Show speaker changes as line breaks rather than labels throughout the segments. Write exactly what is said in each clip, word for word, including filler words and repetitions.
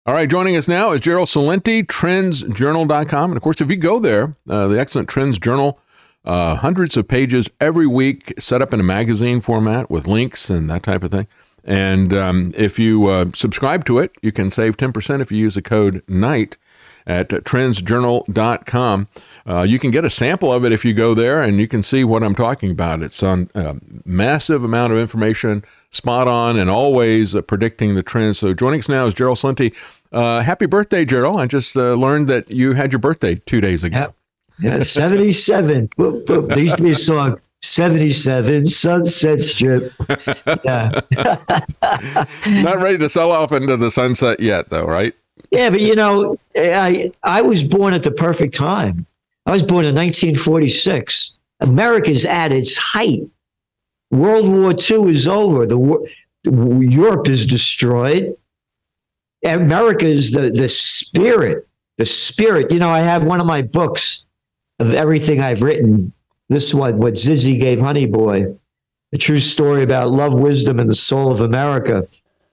All right, joining us now is Gerald Celente, trends journal dot com. And of course, if you go there, uh, the excellent Trends Journal, uh, hundreds of pages every week, set up in a magazine format with links and that type of thing. And um, if you uh, subscribe to it, you can save ten percent if you use the code NIGHT at trends journal dot com. Uh, you can get a sample of it if you go there, and you can see what I'm talking about. It's on a massive amount of information, spot on, and always uh, predicting the trends. So joining us now is Gerald Celente. Uh, happy birthday, Gerald. I just uh, learned that you had your birthday two days ago.
Yeah, yeah seventy-seven. Boop, boop. There used to be a song, seventy-seven, Sunset Strip. Yeah.
Not ready to sell off into the sunset yet, though, right?
Yeah, but you know, I I was born at the perfect time. I was born in nineteen forty-six. America's at its height. World War Two is over. The, the Europe is destroyed. America is the the spirit. The spirit. You know, I have one of my books of everything I've written. This one, what Zizzy gave Honey Boy, a true story about love, wisdom, and the soul of America.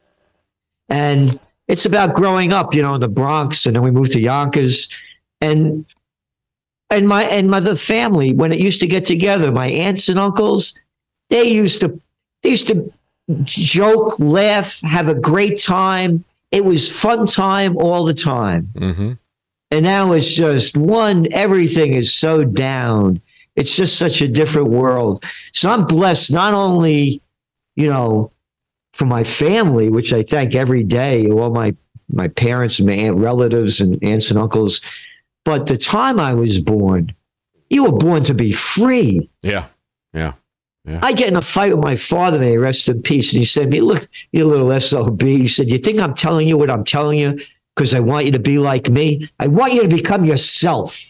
And it's about growing up, you know, in the Bronx, and then we moved to Yonkers, and and my and my the family, when it used to get together, my aunts and uncles, they used to they used to joke, laugh, have a great time. It was fun time all the time. Mm-hmm. And now it's just one. Everything is so down. It's just such a different world. So I'm blessed not only, you know, for my family, which I thank every day, all my, my parents and my aunt relatives and aunts and uncles. But the time I was born, you were born to be free.
Yeah, yeah, yeah.
I get in a fight with my father, may he rest in peace, and he said to me, look, you little S O B. He said, you think I'm telling you what I'm telling you because I want you to be like me? I want you to become yourself.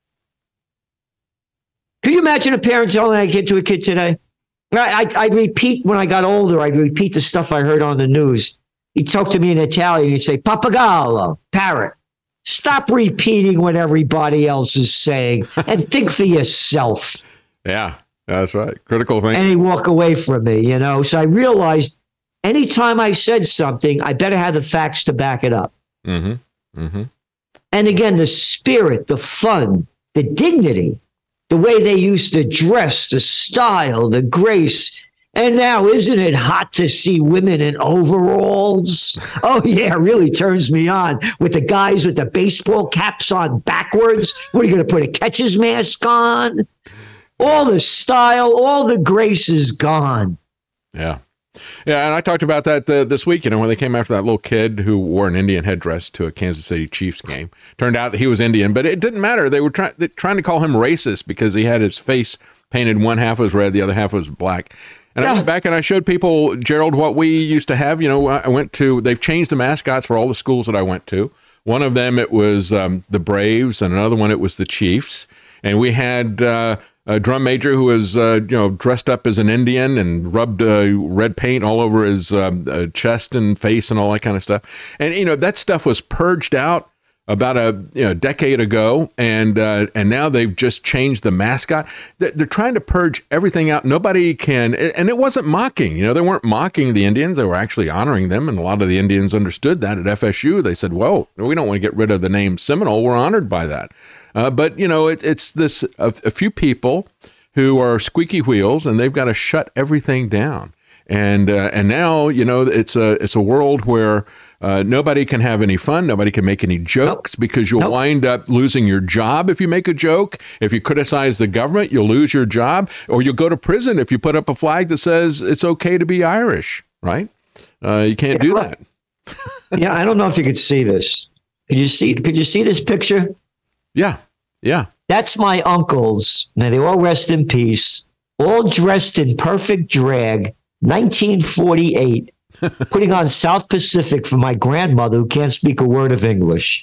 Could you imagine a parent telling that kid to a kid today? I, I, I'd repeat when I got older, I'd repeat the stuff I heard on the news. He'd talk to me in Italian. He'd say, Papagallo, parrot. Stop repeating what everybody else is saying and think for yourself.
Yeah, that's right. Critical thinking.
And he'd walk away from me, you know. So I realized anytime I said something, I better have the facts to back it up. Mm-hmm. Mm-hmm. And again, the spirit, the fun, the dignity, the way they used to dress, the style, the grace. And now, isn't it hot to see women in overalls? Oh, yeah, it really turns me on. With the guys with the baseball caps on backwards. What, are you going to put a catcher's mask on? All the style, all the grace is gone.
Yeah. Yeah, and I talked about that uh, this week, you know, when they came after that little kid who wore an Indian headdress to a Kansas City Chiefs game. Turned out that he was Indian, but it didn't matter. They were try- they trying to call him racist because he had his face painted. One half was red, the other half was black. And yeah. I went back and I showed people, Gerald, what we used to have. You know, I went to, they've changed the mascots for all the schools that I went to. One of them, it was um, the Braves, and another one, it was the Chiefs. And we had uh, a drum major who was, uh, you know, dressed up as an Indian and rubbed uh, red paint all over his um, uh, chest and face and all that kind of stuff. And, you know, that stuff was purged out about a you know decade ago, and uh, and now they've just changed the mascot. They're trying to purge everything out. Nobody can, and it wasn't mocking. You know, they weren't mocking the Indians. They were actually honoring them, and a lot of the Indians understood that at F S U. They said, well, we don't want to get rid of the name Seminole. We're honored by that. Uh, but, you know, it, it's this a, a few people who are squeaky wheels, and they've got to shut everything down. And uh, and now, you know, it's a it's a world where uh, nobody can have any fun. Nobody can make any jokes nope. because you'll nope. wind up losing your job if you make a joke. If you criticize the government, you'll lose your job, or you'll go to prison if you put up a flag that says it's okay to be Irish, right? Uh, you can't yeah, do that.
Yeah, I don't know if you could see this. Could you see? Could you see this picture?
Yeah, yeah.
That's my uncles. Now they all rest in peace, all dressed in perfect drag. nineteen forty-eight, putting on South Pacific for my grandmother who can't speak a word of English.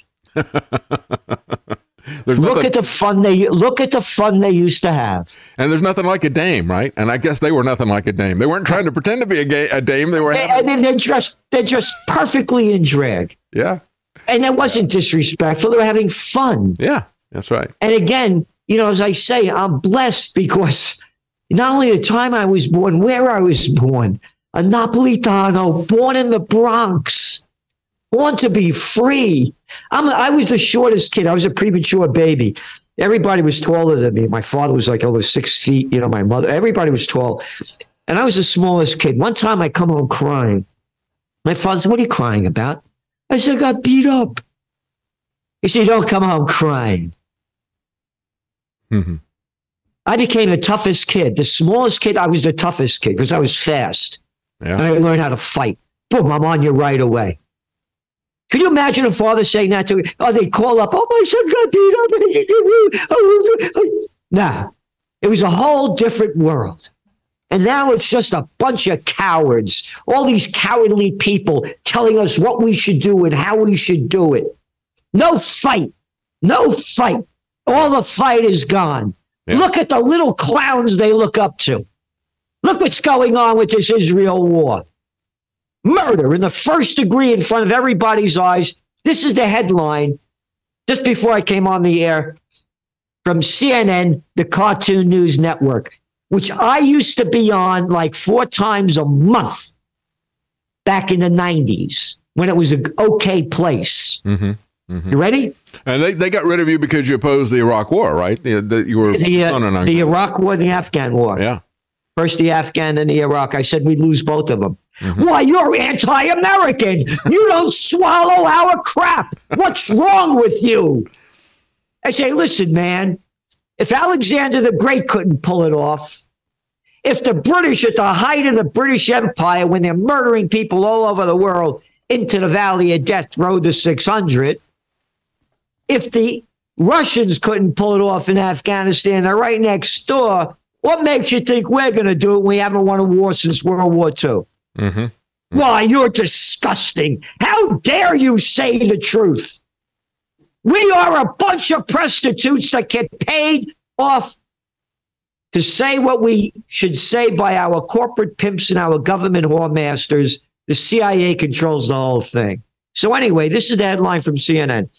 look
nothing,
at the fun they look at the fun they used to have.
And there's nothing like a dame, right? And I guess they were nothing like a dame. They weren't trying to pretend to be a, gay, a dame. They were.
They,
having...
and they're just they're just perfectly in drag.
Yeah.
And that wasn't disrespectful. They were having fun.
Yeah, that's right.
And again, you know, as I say, I'm blessed because not only the time I was born, where I was born, a Napolitano, born in the Bronx. born to be free. I'm, I was the shortest kid. I was a premature baby. Everybody was taller than me. My father was like over six feet. You know, my mother, everybody was tall. And I was the smallest kid. One time I come home crying. My father said, "What are you crying about?" I said, "I got beat up." He said, "Don't come home crying."
Mm-hmm.
I became the toughest kid. The smallest kid, I was the toughest kid because I was fast.
Yeah.
And I learned how to fight. Boom, I'm on you right away. Could you imagine a father saying that to me? Oh, they call up, "Oh, my son got beat up." Nah, it was a whole different world. And now it's just a bunch of cowards, all these cowardly people telling us what we should do and how we should do it. No fight. No fight. All the fight is gone. Yeah. Look at the little clowns they look up to. Look what's going on with this Israel war. Murder in the first degree in front of everybody's eyes. This is the headline just before I came on the air from C N N, the Cartoon News Network, which I used to be on like four times a month back in the nineties when it was an okay place.
Mm-hmm. Mm-hmm.
You ready?
And they, they got rid of you because you opposed the Iraq War, right? The, the, you were
the, uh, the Iraq War, the Afghan War.
Yeah.
First the Afghan, then the Iraq. I said we'd lose both of them. Mm-hmm. Why, you're anti-American. You don't swallow our crap. What's wrong with you? I say, listen, man, if Alexander the Great couldn't pull it off, if the British at the height of the British Empire, when they're murdering people all over the world into the Valley of Death, Road to six hundred, if the Russians couldn't pull it off in Afghanistan, they're right next door, what makes you think we're going to do it when we haven't won a war since World War Two? Mm-hmm. Mm-hmm. Why, you're disgusting. How dare you say the truth? We are a bunch of prostitutes that get paid off to say what we should say by our corporate pimps and our government whoremasters. The C I A controls the whole thing. So anyway, this is the headline from C N N.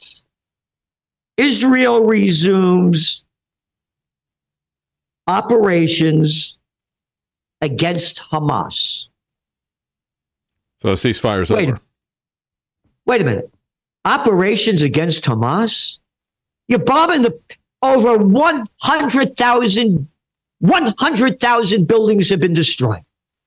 Israel resumes operations against Hamas.
So the ceasefire's
wait,
over.
Wait a minute. Operations against Hamas? You're bombing the over one hundred thousand one hundred thousand buildings have been destroyed.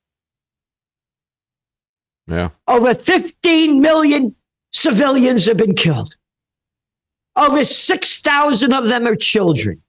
Yeah.
Over fifteen million civilians have been killed. Over six thousand of them are children.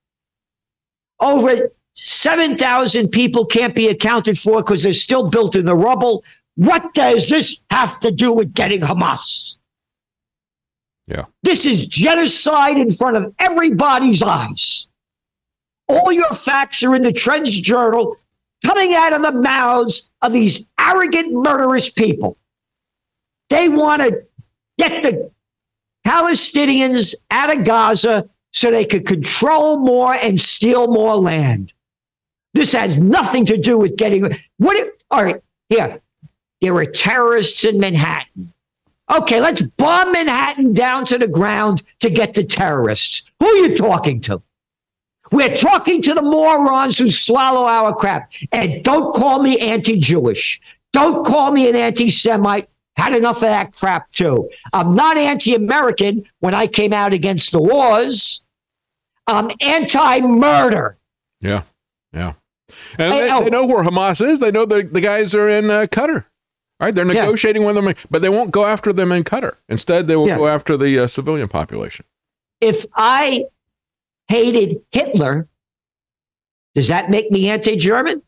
Over seven thousand people can't be accounted for because they're still built in the rubble. What does this have to do with getting Hamas?
Yeah.
This is genocide in front of everybody's eyes. All your facts are in the Trends Journal, coming out of the mouths of these arrogant, murderous people. They want to get the Palestinians out of Gaza so they could control more and steal more land. This has nothing to do with getting... What? If, all right, here. There were terrorists in Manhattan. Okay, let's bomb Manhattan down to the ground to get the terrorists. Who are you talking to? We're talking to the morons who swallow our crap. And don't call me anti-Jewish. Don't call me an anti-Semite. Had enough of that crap, too. I'm not anti-American when I came out against the wars. I'm anti-murder.
Yeah, yeah. And
hey,
they,
oh,
they know where Hamas is. They know the, the guys are in uh, Qatar. Right? They're negotiating yeah. with them, but they won't go after them in Qatar. Instead, they will yeah. go after the uh, civilian population.
If I hated Hitler, does that make me anti-German?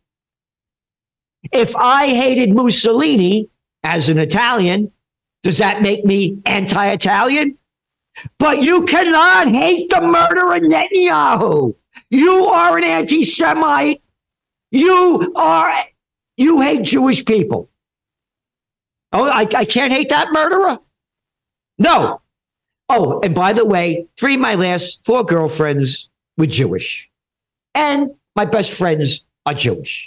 If I hated Mussolini as an Italian, does that make me anti-Italian? But you cannot hate the murderer Netanyahu. You are an anti-Semite. You are, you hate Jewish people. Oh, I, I can't hate that murderer? No. Oh, and by the way, three of my last four girlfriends were Jewish. And my best friends are Jewish.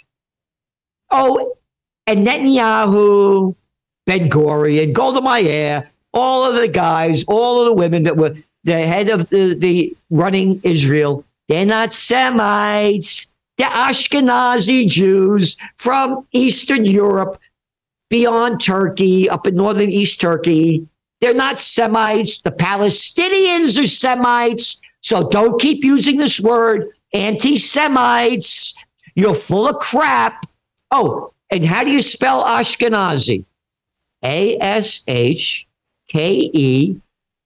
Oh, and Netanyahu, Ben-Gurion, Golda Meir, all of the guys, all of the women that were the head of the, the running Israel, they're not Semites. They're Ashkenazi Jews from Eastern Europe, beyond Turkey, up in northern East Turkey. They're not Semites. The Palestinians are Semites. So don't keep using this word, anti-Semites. You're full of crap. Oh, and how do you spell Ashkenazi? A S H K E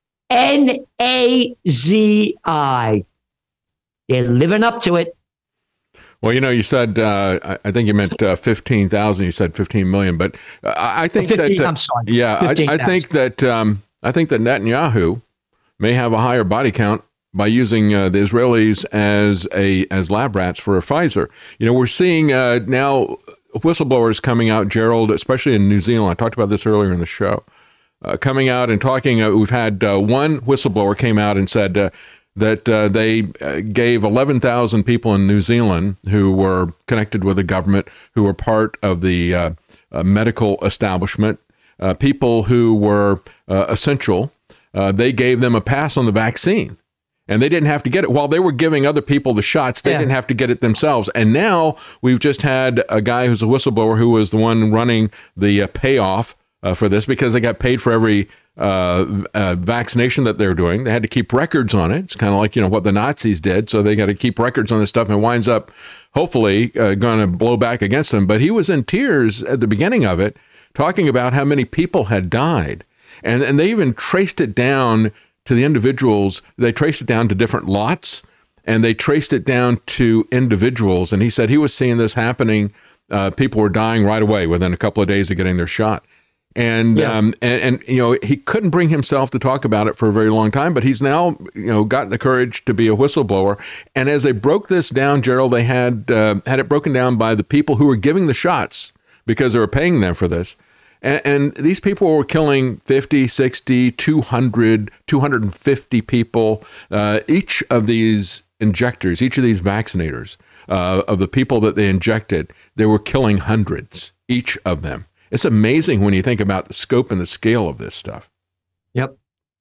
N A Z I. They're living up to it.
Well, you know, you said, uh, I think you meant uh, fifteen thousand. You said fifteen million, but uh, I think
fifteen,
that, uh,
I'm sorry.
Yeah, I, I think that, um, I think that Netanyahu may have a higher body count by using uh, the Israelis as a as lab rats for Pfizer. You know, we're seeing uh, now whistleblowers coming out, Gerald, especially in New Zealand. I talked about this earlier in the show, uh, coming out and talking. Uh, we've had uh, one whistleblower came out and said uh, that uh, they uh, gave eleven thousand people in New Zealand who were connected with the government, who were part of the uh, uh, medical establishment, uh, people who were uh, essential. Uh, they gave them a pass on the vaccine. And they didn't have to get it. While they were giving other people the shots, they yeah. didn't have to get it themselves. And now we've just had a guy who's a whistleblower who was the one running the uh, payoff uh, for this, because they got paid for every uh, uh, vaccination that they're doing. They had to keep records on it. It's kind of like, you know, what the Nazis did. So they got to keep records on this stuff, and it winds up hopefully uh, going to blow back against them. But he was in tears at the beginning of it, talking about how many people had died. And, and they even traced it down to the individuals. They traced it down to different lots, and they traced it down to individuals. And he said he was seeing this happening. Uh, people were dying right away within a couple of days of getting their shot. And, yeah. um, and, and, you know, he couldn't bring himself to talk about it for a very long time, but he's now, you know, got the courage to be a whistleblower. And as they broke this down, Gerald, they had, uh, had it broken down by the people who were giving the shots, because they were paying them for this. And, and these people were killing fifty, sixty, two hundred, two hundred fifty people. Uh, each of these injectors, each of these vaccinators, uh, of the people that they injected, they were killing hundreds, each of them. It's amazing when you think about the scope and the scale of this stuff.
Yep.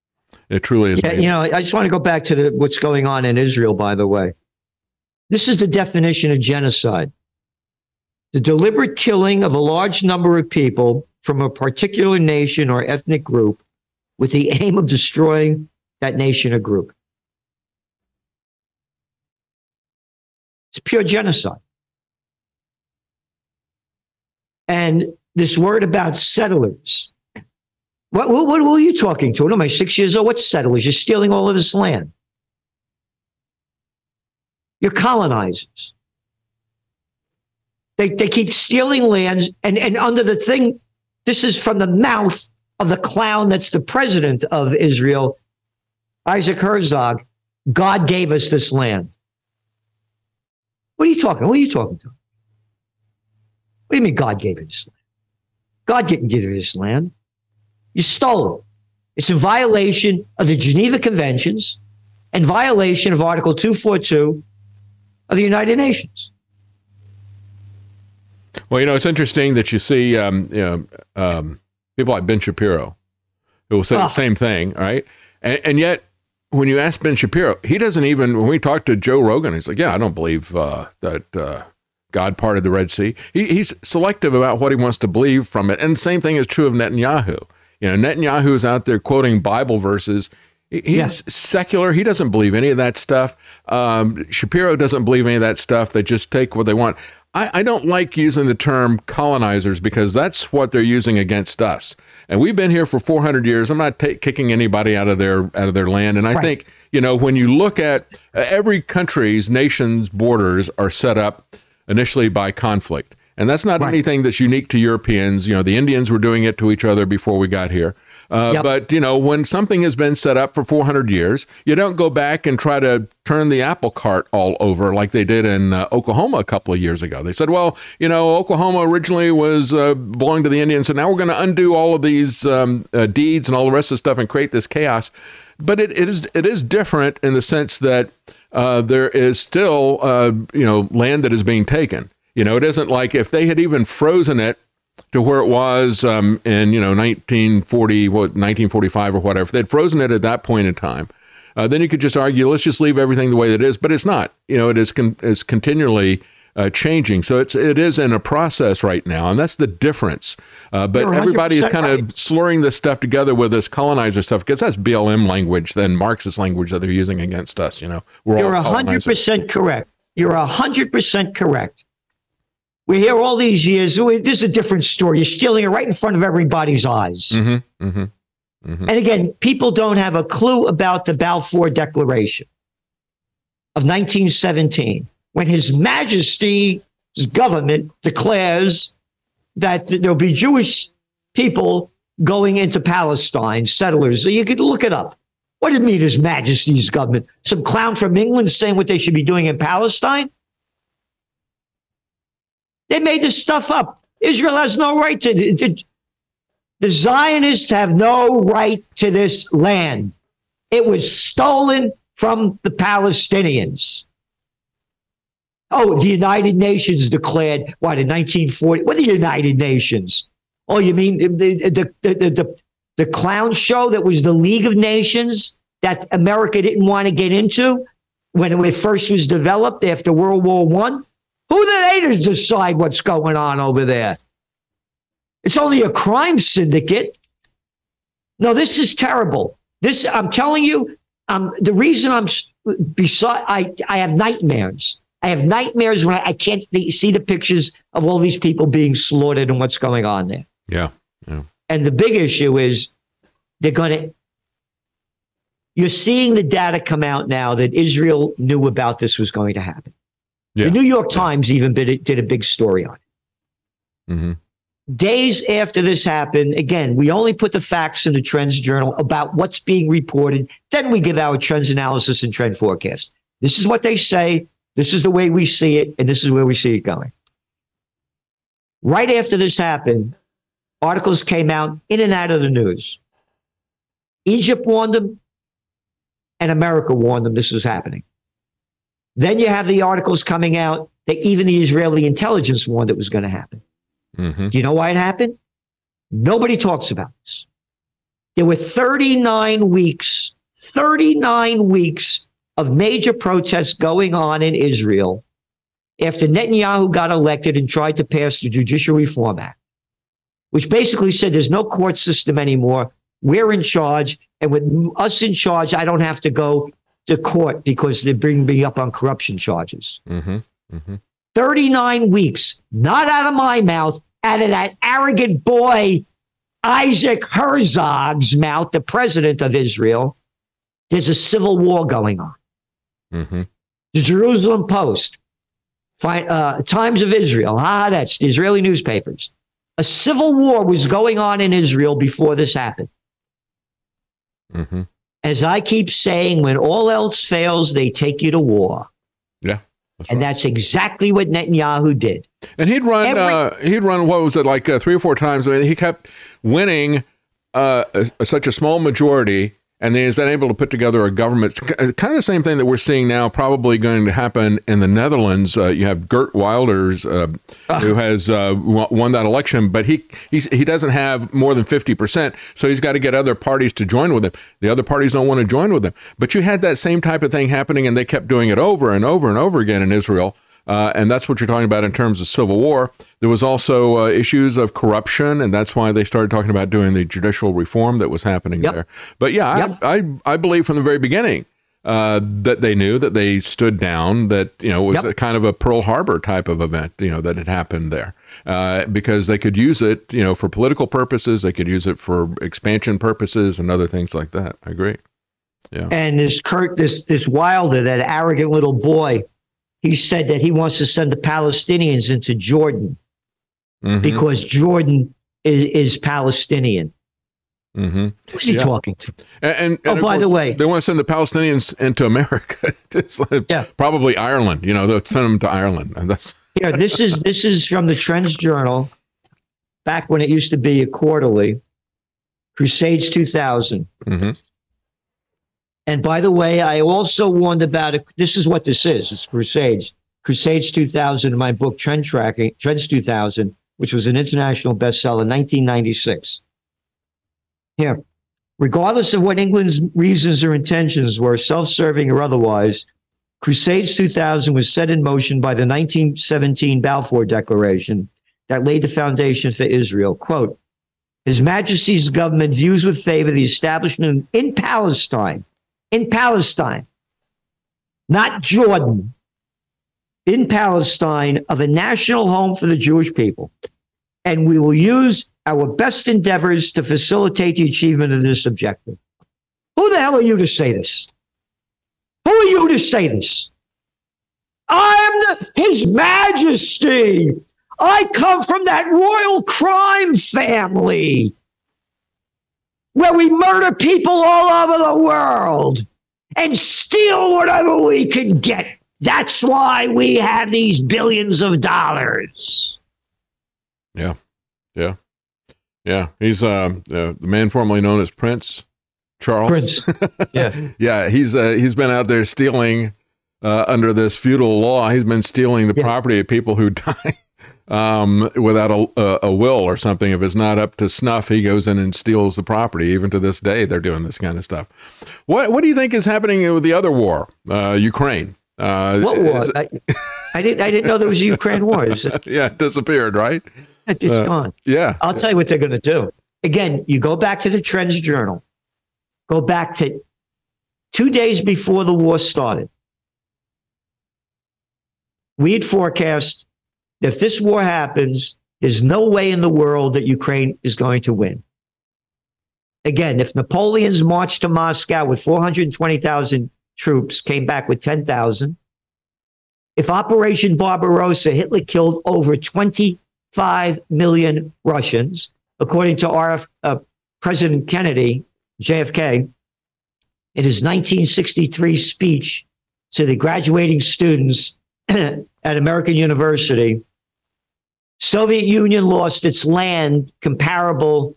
It truly is.
Yeah,
amazing.
You know, I just want to go back to the, what's going on in Israel, by the way. This is the definition of genocide: the deliberate killing of a large number of people from a particular nation or ethnic group with the aim of destroying that nation or group. It's pure genocide. And this word about settlers, what, what, what were you talking to? What am I, six years old? What's settlers? You're stealing all of this land. You're colonizers. They, they keep stealing lands, and, and under the thing, this is from the mouth of the clown that's the president of Israel, Isaac Herzog. God gave us this land. What are you talking? What are you talking to? What do you mean God gave us this land? God didn't give you this land. You stole it. It's in violation of the Geneva Conventions and violation of Article two forty-two of the United Nations.
Well, you know, it's interesting that you see, um, you know, um, people like Ben Shapiro who will say oh. the same thing, right? And, and yet, when you ask Ben Shapiro, he doesn't even, when we talk to Joe Rogan, he's like, yeah, I don't believe uh, that uh, God parted the Red Sea. He, he's selective about what he wants to believe from it. And the same thing is true of Netanyahu. You know, Netanyahu is out there quoting Bible verses. He's yeah. secular. He doesn't believe any of that stuff. Um, Shapiro doesn't believe any of that stuff. They just take what they want. I, I don't like using the term colonizers, because that's what they're using against us. And we've been here for four hundred years. I'm not ta- kicking anybody out of their out of their land. And I right. think, you know, when you look at uh, every country's, nation's borders are set up initially by conflict. And that's not right. anything that's unique to Europeans. You know, the Indians were doing it to each other before we got here. Uh, yep. But, you know, when something has been set up for four hundred years, you don't go back and try to turn the apple cart all over like they did in uh, Oklahoma a couple of years ago. They said, well, you know, Oklahoma originally was uh, belonged to the Indians, so now we're going to undo all of these um, uh, deeds and all the rest of the stuff and create this chaos. But it, it is it is different in the sense that uh, there is still, uh, you know, land that is being taken. You know, it isn't like if they had even frozen it to where it was um, in, you know, nineteen forty, what, nineteen forty-five or whatever. If they'd frozen it at that point in time, uh, then you could just argue, let's just leave everything the way it is. But it's not. You know, it is con- is continually uh, changing. So it's it is in a process right now, and that's the difference. Uh, but everybody is kind right. of slurring this stuff together with this colonizer stuff because that's B L M language, then Marxist language that they're using against us. You know, we're
You're
all
one hundred percent correct. You're one hundred percent correct. We're here all these years. This is a different story. You're stealing it right in front of everybody's eyes.
Mm-hmm, mm-hmm, mm-hmm.
And again, people don't have a clue about the Balfour Declaration of nineteen seventeen, when His Majesty's government declares that there'll be Jewish people going into Palestine, settlers. So you could look it up. What did it mean, His Majesty's government? Some clown from England saying what they should be doing in Palestine? They made this stuff up. Israel has no right to it. The Zionists have no right to this land. It was stolen from the Palestinians. Oh, the United Nations declared, what, in nineteen forty? What are the United Nations? Oh, you mean the, the, the, the, the, the clown show that was the League of Nations that America didn't want to get into when it first was developed after World War One? Who the haters decide what's going on over there? It's only a crime syndicate. No, this is terrible. This, I'm telling you, um, the reason I'm beside, I, I have nightmares. I have nightmares when I, I can't see the pictures of all these people being slaughtered and what's going on there.
Yeah. yeah.
And the big issue is they're going to, you're seeing the data come out now that Israel knew about this was going to happen. Yeah. The New York Times even did, did a big story on it.
Mm-hmm.
Days after this happened, again, we only put the facts in the Trends Journal about what's being reported. Then we give our trends analysis and trend forecast. This is what they say. This is the way we see it. And this is where we see it going. Right after this happened, articles came out in and out of the news. Egypt warned them, and America warned them this was happening. Then you have the articles coming out that even the Israeli intelligence warned it was going to happen.
Mm-hmm.
Do you know why it happened? Nobody talks about this. There were thirty-nine weeks, thirty-nine weeks of major protests going on in Israel after Netanyahu got elected and tried to pass the Judicial Reform Act, which basically said there's no court system anymore. We're in charge. And with us in charge, I don't have to go to court because they bring me up on corruption charges.
Mm-hmm. Mm-hmm.
thirty-nine weeks, not out of my mouth, out of that arrogant boy, Isaac Herzog's mouth, the president of Israel. There's a civil war going on.
Mm-hmm.
The Jerusalem Post, uh, Times of Israel, Haaretz, the Israeli newspapers. A civil war was going on in Israel before this happened.
Mm-hmm.
As I keep saying, when all else fails, they take you to war.
Yeah. That's
and
right.
that's exactly what Netanyahu did.
And he'd run,
Every,
uh, he'd run, what was it, like uh, three or four times. I mean, he kept winning uh, a, such a small majority, and then he's then able to put together a government. It's kind of the same thing that we're seeing now, probably going to happen in the Netherlands. Uh, you have Geert Wilders, uh, uh, who has uh, won that election, but he he's, he doesn't have more than fifty percent, so he's got to get other parties to join with him. The other parties don't want to join with him. But you had that same type of thing happening, and they kept doing it over and over and over again in Israel. Uh, and that's what you're talking about in terms of civil war. There was also uh, issues of corruption, and that's why they started talking about doing the judicial reform that was happening
yep.
there. But yeah, yep. I, I I believe from the very beginning uh, that they knew, that they stood down, that, you know, it was
yep.
a kind of a Pearl Harbor type of event, you know, that had happened there, uh, because they could use it, you know, for political purposes. They could use it for expansion purposes and other things like that. I agree. Yeah.
And this Kurt, this this Wilder, that arrogant little boy, he said that he wants to send the Palestinians into Jordan mm-hmm. because Jordan is, is Palestinian.
Mm-hmm.
Who's he
yeah.
talking to?
And, and,
oh,
and
by
course,
the way,
they want to send the Palestinians into America. It's like
yeah.
probably Ireland. You know, they'll send them to Ireland. And that's
yeah. This is this is from the Trends Journal, back when it used to be a quarterly. Crusades two thousand.
Mm-hmm.
And by the way, I also warned about it. This is what this is. It's Crusades. Crusades two thousand in my book, Trend Tracking, Trends two thousand, which was an international bestseller in nineteen ninety-six. Here, regardless of what England's reasons or intentions were, self-serving or otherwise, Crusades two thousand was set in motion by the nineteen seventeen Balfour Declaration that laid the foundation for Israel. Quote, His Majesty's government views with favor the establishment in Palestine, in Palestine, not Jordan, in Palestine, of a national home for the Jewish people. And we will use our best endeavors to facilitate the achievement of this objective. Who the hell are you to say this? Who are you to say this? I am the, His Majesty. I come from that royal crime family where we murder people all over the world and steal whatever we can get. That's why we have these billions of dollars.
Yeah, yeah, yeah. He's uh, uh, the man formerly known as Prince Charles.
Prince. Yeah,
yeah. He's uh, he's been out there stealing uh, under this feudal law. He's been stealing the yeah. property of people who die um, without a, a, a will or something. If it's not up to snuff, he goes in and steals the property. Even to this day, they're doing this kind of stuff. What What do you think is happening with the other war, uh, Ukraine? Uh,
what war? It, I, I didn't. I didn't know there was a Ukraine war. It,
yeah, it disappeared, right?
It's just uh, gone.
Yeah.
I'll tell you what they're going to do. Again, you go back to the Trends Journal. Go back to two days before the war started. We had forecast that if this war happens, there's no way in the world that Ukraine is going to win. Again, if Napoleon's march to Moscow with four hundred twenty thousand troops came back with ten thousand, if Operation Barbarossa, Hitler killed over twenty-five million Russians, according to R F, uh, President Kennedy, J F K, in his nineteen sixty-three speech to the graduating students at American University. Soviet Union lost its land comparable,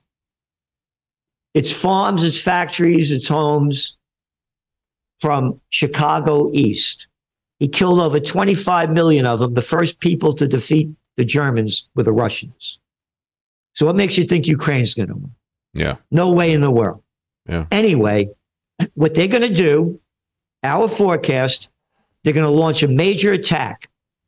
its farms, its factories, its homes from Chicago east. He killed over twenty-five million of them. The first people to defeat the Germans were the Russians. So what makes you think Ukraine's going to win?
Yeah.
No way in the world.
Yeah.
Anyway, what they're going to do, our forecast, they're going to launch a major attack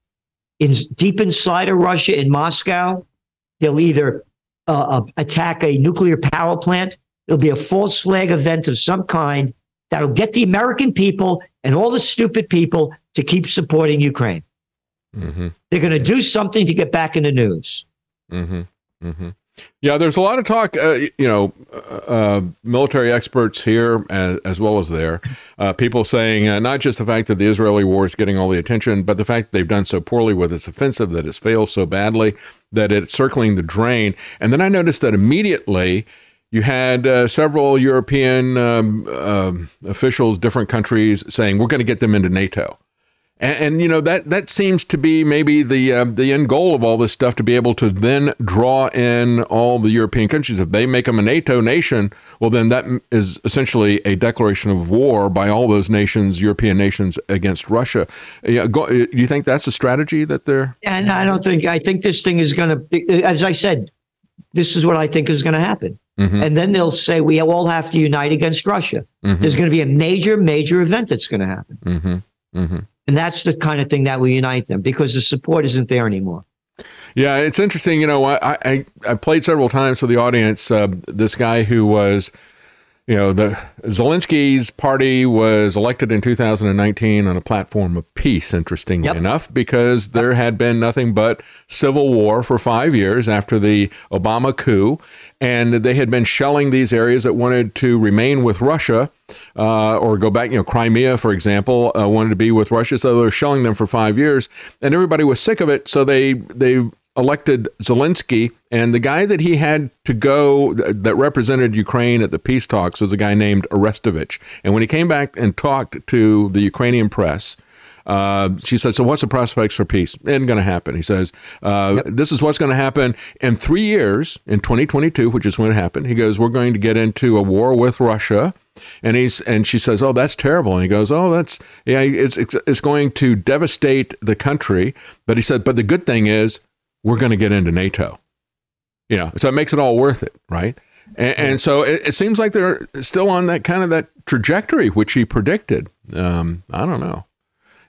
in deep inside of Russia, in Moscow. They'll either uh, uh, attack a nuclear power plant. It'll be a false flag event of some kind that'll get the American people and all the stupid people to keep supporting Ukraine.
Mm-hmm.
They're going to do something to get back in the news.
Mm-hmm. Mm-hmm. Yeah, there's a lot of talk, uh, you know, uh, military experts here as, as well as there, uh, people saying uh, not just the fact that the Israeli war is getting all the attention, but the fact that they've done so poorly with its offensive, that it's failed so badly, that it's circling the drain. And then I noticed that immediately you had uh, several European um, uh, officials, different countries, saying, we're going to get them into NATO. And, and, you know, that that seems to be maybe the uh, the end goal of all this stuff, to be able to then draw in all the European countries. If they make them a NATO nation, well, then that is essentially a declaration of war by all those nations, European nations, against Russia. Yeah, go, do you think that's a strategy that they're...
And I don't think, I think this thing is going to, as I said, this is what I think is going to happen. Mm-hmm. And then they'll say, we all have to unite against Russia. Mm-hmm. There's going to be a major, major event that's going to happen.
Mm-hmm. Mm-hmm.
And that's the kind of thing that will unite them, because the support isn't there anymore.
Yeah, it's interesting. You know, I I, I played several times for the audience. Uh, this guy who was, you know, the Zelensky's party was elected in two thousand nineteen on a platform of peace, interestingly yep. enough, because there yep. had been nothing but civil war for five years after the Obama coup. And they had been shelling these areas that wanted to remain with Russia uh, or go back. You know, Crimea, for example, uh, wanted to be with Russia. So they were shelling them for five years. And everybody was sick of it. So they they elected Zelensky, and the guy that he had to go that represented Ukraine at the peace talks was a guy named Arestovich. And when he came back and talked to the Ukrainian press, uh, she said, so what's the prospects for peace? It ain't going to happen. He says, uh, yep. this is what's going to happen in three years, in twenty twenty-two, which is when it happened. He goes, we're going to get into a war with Russia. And he's and she says, oh, that's terrible. And he goes, oh, that's, yeah, it's, it's going to devastate the country. But he said, but the good thing is, we're going to get into NATO, you know, so it makes it all worth it, right? And, and so it, it seems like they're still on that kind of that trajectory, which he predicted. Um, I don't know.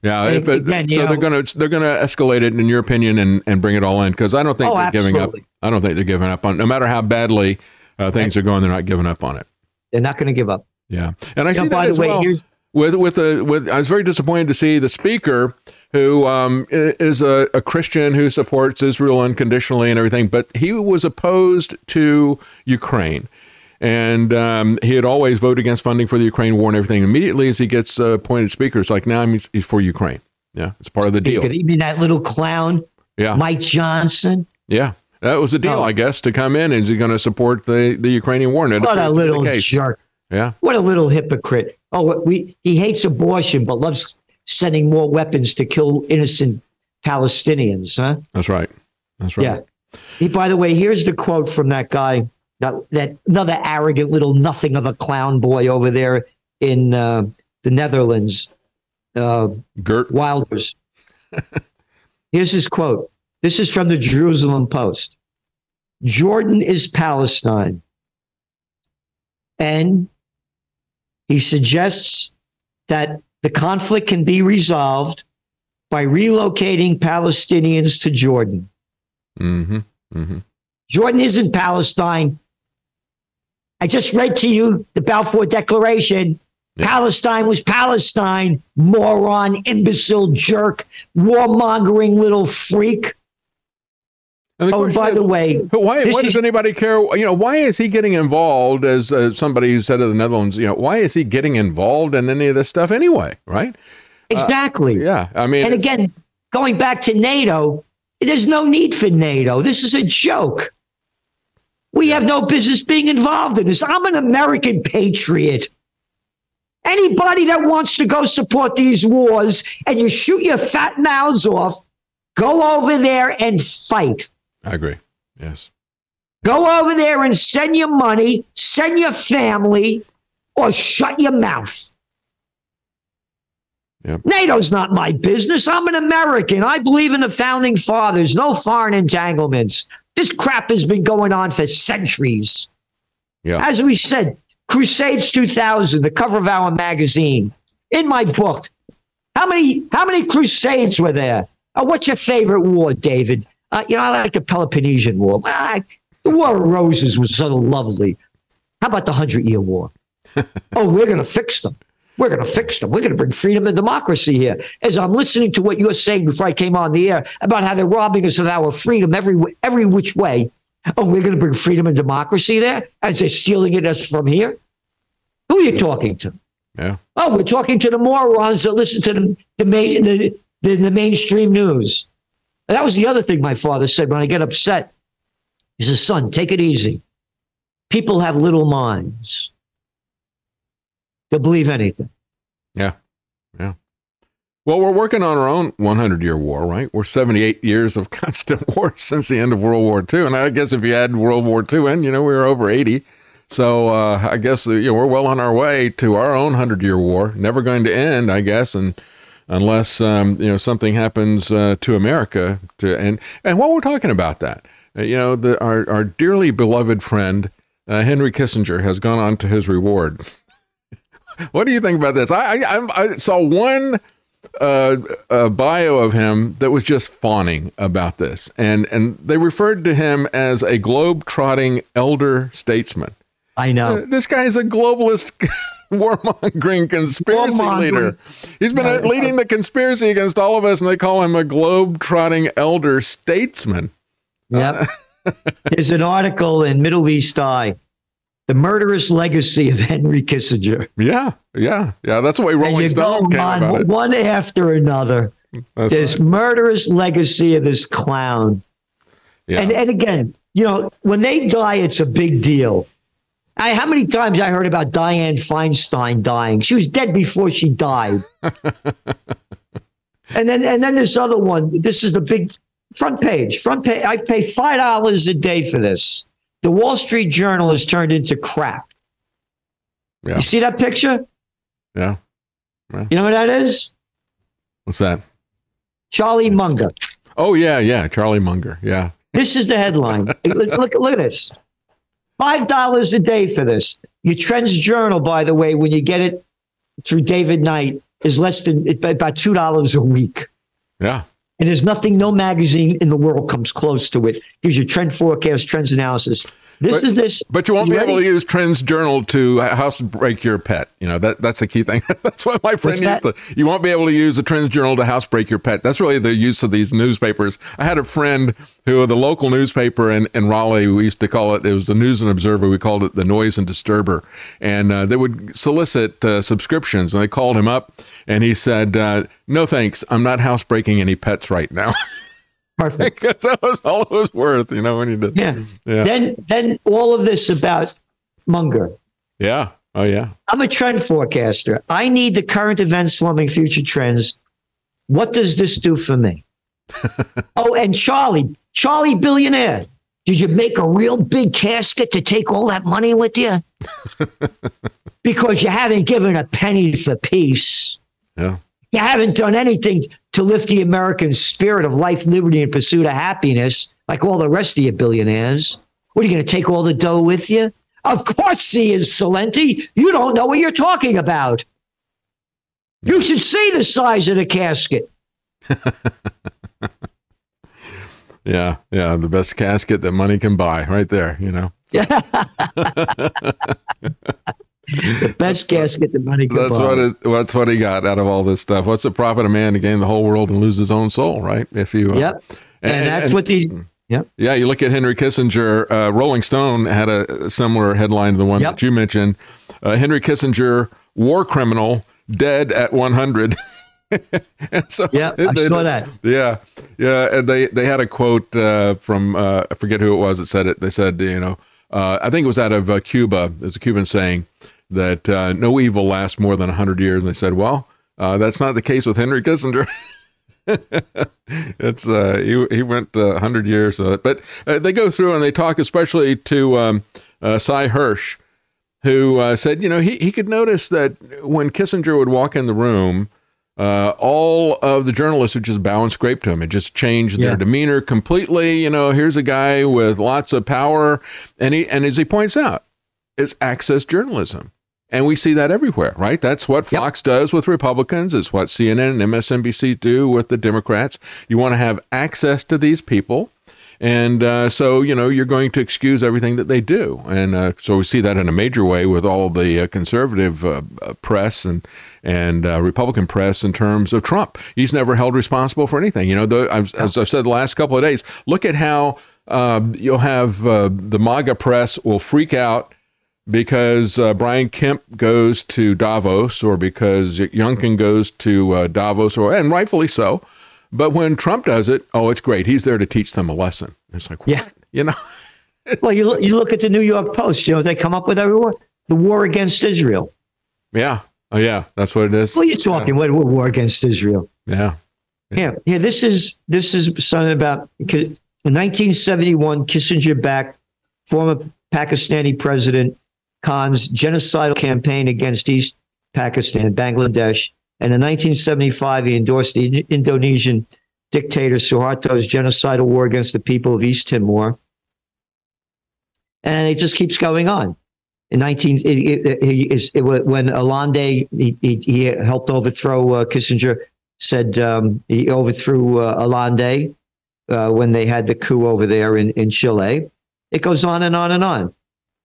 Yeah,
And
if it,
again, you
so
know-
they're going to they're going to escalate it in your opinion and, and bring it all in because I don't think
Oh,
they're giving up.
absolutely.
I don't think they're giving up on no matter how badly uh, things are going. They're not giving up on it.
They're not going to give up.
Yeah, and I
You
see
know,
that
by the
as
way,
well.
here's-
With with a with, I was very disappointed to see the speaker who um, i- is a, a Christian who supports Israel unconditionally and everything, but he was opposed to Ukraine. And um, he had always voted against funding for the Ukraine war and everything. Immediately as he gets uh, appointed speaker, it's like, now he's, he's for Ukraine. Yeah, it's part of the deal.
You mean that little clown,
Yeah,
Mike Johnson?
yeah, that was the deal,
Oh.
I guess, to come in. Is he going to support the, the Ukrainian war? And it
What a
appears to be the
little
case.
jerk.
Yeah,
What a little hypocrite. Oh, we he hates abortion, but loves sending more weapons to kill innocent Palestinians, huh?
that's right. That's right.
Yeah. He, by the way, here's the quote from that guy, that, that another arrogant little nothing of a clown boy over there in uh, the Netherlands, uh,
Gert.
Wilders. Here's his quote. This is from the Jerusalem Post. Jordan is Palestine. And he suggests that the conflict can be resolved by relocating Palestinians to Jordan.
Mm-hmm. Mm-hmm.
Jordan isn't Palestine. I just read to you the Balfour Declaration.
Yeah.
Palestine was Palestine, moron, imbecile, jerk, warmongering little freak.
And the
Oh,
question
by
is,
the way,
why,
this
why does
is-
anybody care? You know, why is he getting involved as uh, somebody who said of the Netherlands, you know, why is he getting involved in any of this stuff anyway? Right.
exactly.
Yeah. I mean,
And
it's-
again, going back to NATO, there's no need for NATO. This is a joke. We have no business being involved in this. I'm an American patriot. Anybody that wants to go support these wars and you shoot your fat mouths off, go over there and fight.
I agree. Yes.
Go over there and send your money, send your family, or shut your mouth.
Yep.
NATO's not my business. I'm an American. I believe in the founding fathers. No foreign entanglements. This crap has been going on for centuries.
Yeah.
As we said, Crusades two thousand, the cover of our magazine. In my book, how many how many Crusades were there? Oh, what's your favorite war, David? Uh, you know, I like the Peloponnesian War. Well, I, the War of Roses was so lovely. How about the Hundred Year War? Oh, we're going to fix them. We're going to fix them. We're going to bring freedom and democracy here. As I'm listening to what you're saying before I came on the air about how they're robbing us of our freedom every every which way. Oh, we're going to bring freedom and democracy there as they're stealing it us from here. Who are you talking to?
Yeah.
Oh, we're talking to the morons that listen to the the, main, the, the, the mainstream news. And that was the other thing my father said when I get upset. He says, son, take it easy. People have little minds. They'll believe anything.
Yeah. Yeah. Well, we're working on our own hundred year war, right? We're seventy-eight years of constant war since the end of World War Two. And I guess if you add World War Two in, you know, we were over eighty. So uh, I guess uh, you know, we're well on our way to our own hundred year war. Never going to end, I guess. And unless, um, you know, something happens uh, to America. To, and, and while we're talking about that, uh, you know, the, our, our dearly beloved friend, uh, Henry Kissinger, has gone on to his reward. What do you think about this? I, I, I saw one uh, uh, bio of him that was just fawning about this. And, and they referred to him as a globe-trotting elder statesman.
I know.
Uh, this guy is a globalist warmongering conspiracy
Warmongering.
leader. He's been
No,
uh, leading the conspiracy against all of us, and they call him a globe-trotting elder statesman.
Yep. There's an article in Middle East Eye, The Murderous Legacy of Henry Kissinger.
Yeah, yeah, yeah. That's the way
And
Rolling
you
Stone
go
came about
on
it.
one after another.
That's
This
right.
murderous legacy of this clown.
Yeah.
And and again, you know, when they die, it's a big deal. I, how many times I heard about Dianne Feinstein dying? She was dead before she died. and then and then this other one. This is the big front page. Front page. I pay five dollars a day for this. The Wall Street Journal has turned into crap.
Yeah.
You see that picture?
Yeah.
You know what that is?
What's that?
Charlie Munger.
Oh, yeah, yeah. Charlie Munger. Yeah.
This is the headline. look, look, look at this. five dollars a day for this. Your Trends Journal, by the way, when you get it through David Knight, is less than it's about two dollars a week.
Yeah.
And there's nothing, no magazine in the world comes close to it. Gives you trend forecast, trends analysis. This
but,
is this.
But you won't
you
be
ready?
able to use Trends Journal to housebreak your pet. You know, that that's the key thing. That's what my friend used to. You won't be able to use the Trends Journal to housebreak your pet. That's really the use of these newspapers. I had a friend who, the local newspaper in, in Raleigh, we used to call it, it was the News and Observer. We called it the Noise and Disturber. And uh, they would solicit uh, subscriptions. And they called him up and he said, uh, no, thanks. I'm not housebreaking any pets right now.
Perfect.
Because that was all it was worth, you know, when you did.
Yeah.
yeah.
Then, then all of this about Munger.
Yeah. Oh, yeah.
I'm a trend forecaster. I need the current events forming future trends. What does this do for me? Oh, and Charlie, Charlie billionaire. Did you make a real big casket to take all that money with you? Because you haven't given a penny for peace.
Yeah.
You haven't done anything to lift the American spirit of life, liberty, and pursuit of happiness, like all the rest of you billionaires. What, are you going to take all the dough with you? Of course he is, Salenti. You don't know what you're talking about. You should see the size of the casket.
Yeah, yeah, the best casket that money can buy, right there, you know.
The best casket that money can
That's
buy.
what it, that's what he got out of all this stuff. What's the profit of man to gain the whole world and lose his own soul, right? If you, uh,
Yep. And,
and
that's
and,
what these. Yep.
Yeah, you look at Henry Kissinger. Uh, Rolling Stone had a similar headline to the one
Yep.
that you mentioned. Uh, Henry Kissinger, war criminal, dead at one hundred. And so,
Yeah, I
they,
saw that.
Yeah, yeah. And they they had a quote uh, from uh, I forget who it was that said it. They said, you know, uh, I think it was out of uh, Cuba. There's a Cuban saying that uh, no evil lasts more than one hundred years. And they said, well, uh, that's not the case with Henry Kissinger. It's uh, he he went uh, one hundred years. Uh, but uh, they go through and they talk, especially to um, uh, Cy Hirsch, who uh, said, you know, he he could notice that when Kissinger would walk in the room, uh, all of the journalists would just bow and scrape to him. It just changed
Yeah.
their demeanor completely. You know, here's a guy with lots of power, and he and as he points out, it's access journalism. And we see that everywhere, right? That's what
Yep.
Fox does with Republicans. It's what C N N and M S N B C do with the Democrats. You want to have access to these people. And uh, so, you know, you're going to excuse everything that they do. And uh, so we see that in a major way with all the uh, conservative uh, press and and uh, Republican press in terms of Trump. He's never held responsible for anything. You know, the, I've, as I've said the last couple of days, look at how uh, you'll have uh, the MAGA press will freak out because uh, Brian Kemp goes to Davos, or because Youngkin goes to uh, Davos, or and rightfully so. But when Trump does it, oh, it's great. He's there to teach them a lesson. It's like,
Yeah.
what? You know?
Well, you look, you look at the New York Post, you know, they come up with every war, the war against Israel.
Yeah. Oh, yeah. That's what it is.
What are you talking? What, what war against Israel?
Yeah.
Yeah. Yeah. This is, this is something about in nineteen seventy-one, Kissinger backed former Pakistani president Khan's genocidal campaign against East Pakistan, Bangladesh. And in nineteen seventy-five, he endorsed the Indonesian dictator Suharto's genocidal war against the people of East Timor. And it just keeps going on. In nineteen, it, it, it, it, when Allende, he, he, he helped overthrow uh, Kissinger, said um, he overthrew uh, Allende uh, when they had the coup over there in, in Chile. It goes on and on and on.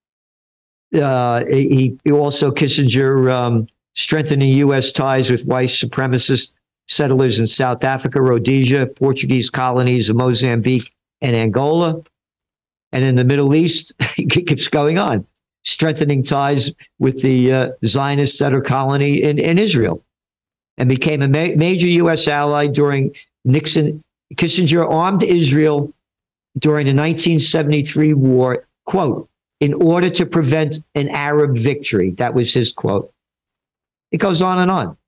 Uh, he, he also, Kissinger, um, strengthening U S ties with white supremacist settlers in South Africa, Rhodesia, Portuguese colonies of Mozambique and Angola. And in the Middle East, it keeps going on, strengthening ties with the uh, Zionist settler colony in, in Israel, and became a ma- major U S ally during Nixon. Kissinger armed Israel during the nineteen seventy-three war, quote, in order to prevent an Arab victory. That was his quote. It goes on and on.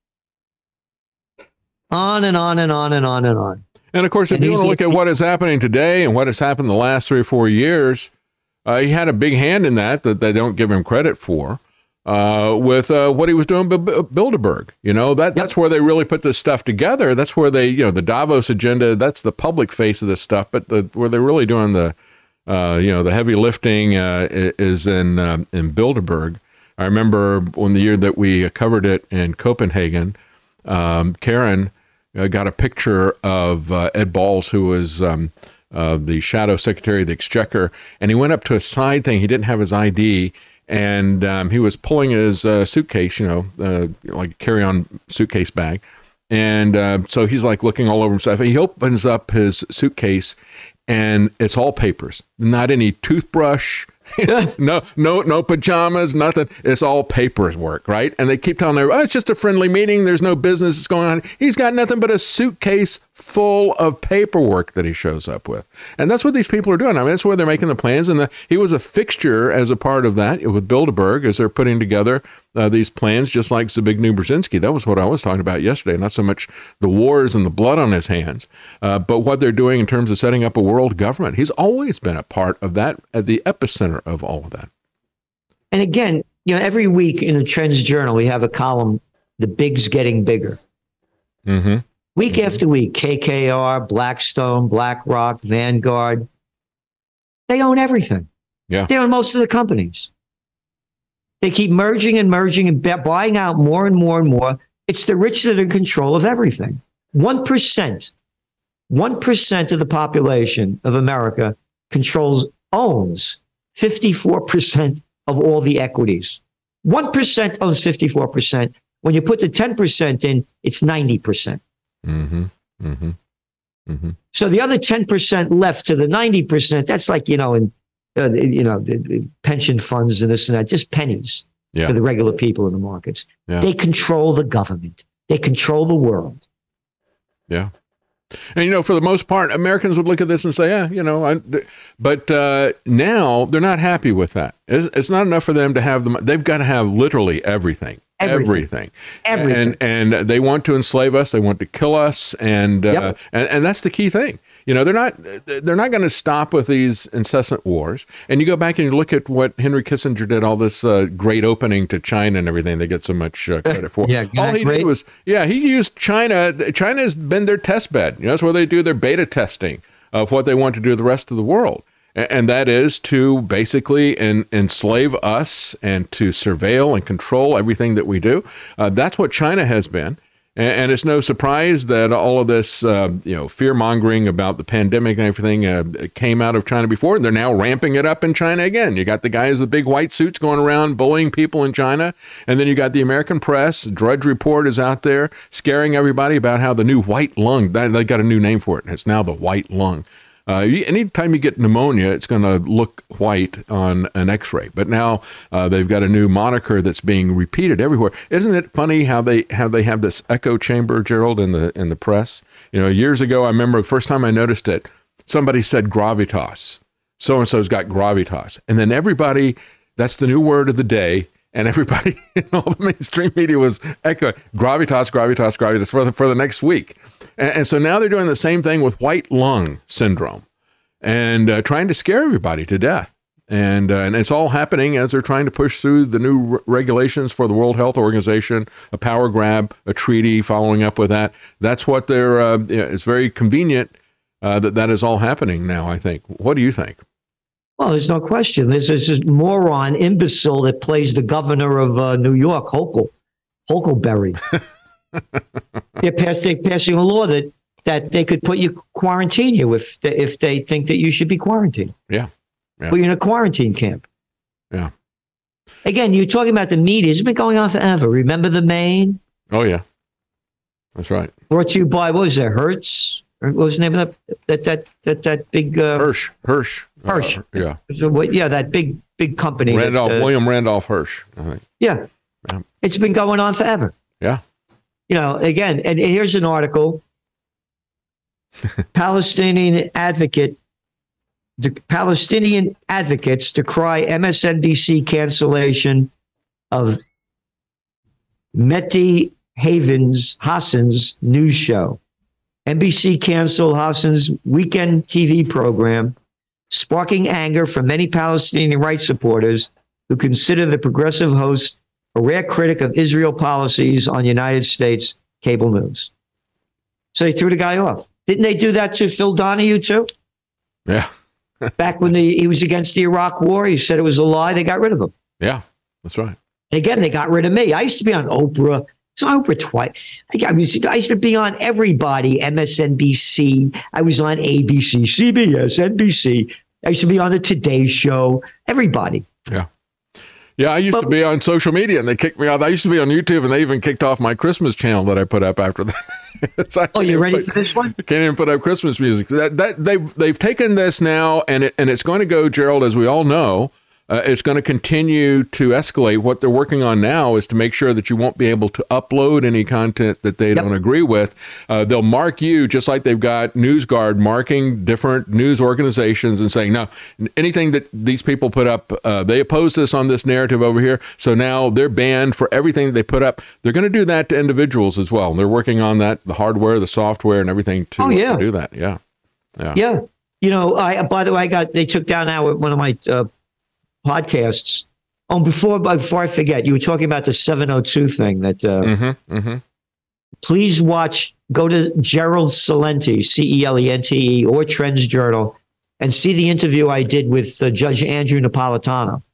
On and on and on and on and on.
And of course, if
And
you
he-
want to look at what is happening today and what has happened the last three or four years, uh, he had a big hand in that that they don't give him credit for. Uh, with uh, what he was doing with Bilderberg, you know, that that's where they really put this stuff together. That's where they, you know, the Davos agenda. That's the public face of this stuff. But the, where they're really doing the, uh, you know, the heavy lifting uh, is in um, in Bilderberg. I remember when the year that we covered it in Copenhagen, um, Karen uh, got a picture of uh, Ed Balls, who was um, uh, the shadow secretary of the Exchequer, and he went up to a side thing. He didn't have his I D, and um, he was pulling his uh, suitcase, you know, uh, like a carry-on suitcase bag. And uh, so he's like looking all over himself. He opens up his suitcase, and it's all papers, not any toothbrush, no, no, no pajamas, nothing. It's all paperwork, right? And they keep telling everybody, oh, it's just a friendly meeting. There's no business that's going on. He's got nothing but a suitcase full of paperwork that he shows up with. And that's what these people are doing. I mean, that's where they're making the plans. And the, he was a fixture as a part of that with Bilderberg as they're putting together uh, these plans, just like Zbigniew Brzezinski. That was what I was talking about yesterday. Not so much the wars and the blood on his hands, uh, but what they're doing in terms of setting up a world government. He's always been a part of that, at the epicenter of all of that.
And again, you know, every week in the Trends Journal, we have a column, The Big's Getting Bigger.
Mm-hmm.
Week
mm-hmm.
after week, K K R, Blackstone, BlackRock, Vanguard, they own everything.
Yeah.
They own most of the companies. They keep merging and merging and buying out more and more and more. It's the rich that are in control of everything. one percent, one percent of the population of America controls, owns fifty-four percent of all the equities. one percent owns fifty-four percent. When you put the ten percent in, it's ninety percent.
Mm-hmm. Mm-hmm. Mm-hmm.
So the other ten percent left to the ninety percent, that's like, you know, in, uh, you know, the, the pension funds and this and that, just pennies
yeah.
for the regular people in the markets.
Yeah.
They control the government. They control the world.
Yeah. And, you know, for the most part, Americans would look at this and say, yeah, you know, I, but uh, now they're not happy with that. It's, it's not enough for them to have them. They've got to have literally everything. Everything.
Everything.
And and they want to enslave us. They want to kill us. And, uh,
Yep.
and and that's the key thing. You know, they're not they're not going to stop with these incessant wars. And you go back and you look at what Henry Kissinger did, all this uh, great opening to China and everything they get so much uh, credit for.
Yeah,
all he
great.
did was, yeah, he used China. China has been their test bed. You know, that's where they do their beta testing of what they want to do to the rest of the world. And that is to basically en- enslave us and to surveil and control everything that we do. Uh, that's what China has been. And, and it's no surprise that all of this, uh, you know, fear mongering about the pandemic and everything uh, came out of China before. And they're now ramping it up in China again. You got the guys with the big white suits going around bullying people in China. And then you got the American press. Drudge Report is out there scaring everybody about how the new white lung, they got a new name for it. And it's now the white lung. Uh, anytime you get pneumonia, it's going to look white on an X-ray. But now uh, they've got a new moniker that's being repeated everywhere. Isn't it funny how they how they have this echo chamber, Gerald, in the in the press? You know, years ago, I remember the first time I noticed it. Somebody said gravitas. So and so's got gravitas, and then everybody. That's the new word of the day. And everybody in all the mainstream media was echoing gravitas, gravitas, gravitas for the, for the next week. And, and so now they're doing the same thing with white lung syndrome and uh, trying to scare everybody to death. And, uh, and it's all happening as they're trying to push through the new re- regulations for the World Health Organization, a power grab, a treaty following up with that. That's what they're, uh, you know, it's very convenient uh, that that is all happening now, I think. What do you think?
Well, there's no question. There's this this moron, imbecile that plays the governor of uh, New York, Hochul, Hochulberry. they're, pass, they're passing a law that, that they could put you, quarantine you if they, if they think that you should be quarantined.
Yeah. yeah.
Put you in a quarantine camp.
Yeah.
Again, you're talking about the media. It's been going on forever. Remember the Maine?
Oh, yeah. That's right.
Brought to you by, what was that, Hertz? Or what was the name of that, that, that, that, that big... Uh,
Hirsch. Hirsch.
Hirsch.
Uh, yeah.
So what, yeah, that big, big company.
Randolph,
that, uh,
William Randolph Hirsch, I think.
Yeah.
yeah.
It's been going on forever.
Yeah.
You know, again, and, and here's an article. Palestinian advocate, the Palestinian advocates decry M S N B C cancellation of Mehdi Havens Hassan's news show. N B C canceled Hassan's weekend T V program, sparking anger from many Palestinian rights supporters who consider the progressive host a rare critic of Israel policies on United States cable news. So they threw the guy off. Didn't they do that to Phil Donahue too?
Yeah.
Back when the, he was against the Iraq war, he said it was a lie. They got rid of him.
Yeah, that's right.
And again, they got rid of me. I used to be on Oprah was on Oprah twice. I, I, was, I used to be on everybody, M S N B C. I was on A B C, C B S, N B C. I used to be on the Today Show. Everybody.
Yeah. Yeah, I used but, to be on social media, and they kicked me off. I used to be on YouTube, and they even kicked off my Christmas channel that I put up after that. So
oh, you ready put, for this one?
I can't even put up Christmas music. That, that they've they've taken this now, and it, and it's going to go, Gerald, as we all know. Uh, it's going to continue to escalate. What they're working on now is to make sure that you won't be able to upload any content that they yep. don't agree with. Uh, they'll mark you just like they've got NewsGuard marking different news organizations and saying, no, anything that these people put up, uh, they opposed us on this narrative over here. So now they're banned for everything that they put up. They're going to do that to individuals as well. And they're working on that, the hardware, the software, and everything to,
oh, yeah.
to do that. Yeah. Yeah.
Yeah. You know, I, by the way, I got, they took down our, one of my, uh, podcasts. Oh, before before I forget, you were talking about the seven oh two thing. That uh,
mm-hmm, mm-hmm.
Please watch. Go to Gerald Celente, C E L E N T E, or Trends Journal, and see the interview I did with uh, Judge Andrew Napolitano,